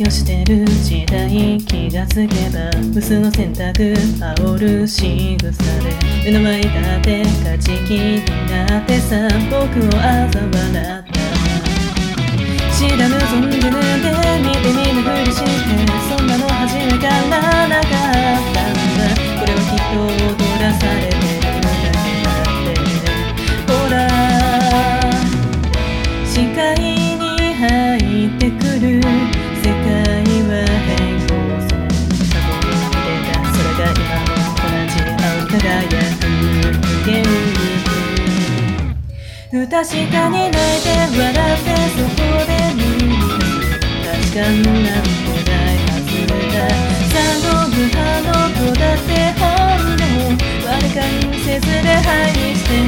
去してる時代、気がつけば無数の選択煽る仕草で目の前だって勝ち気になってさ、僕を嘲笑った。知らぬ存じぬで見て見ぬふりして、そんなの初めからなかったんだ。これはきっと踊らされてるだけだってほら、視界に入ってくる世界は平行線、過去に出た空が今も同じ青輝く無限に不確かに泣いて笑ってそこで見出す確かな答えはずだ。サドル派の子だって本能悪感せずで排して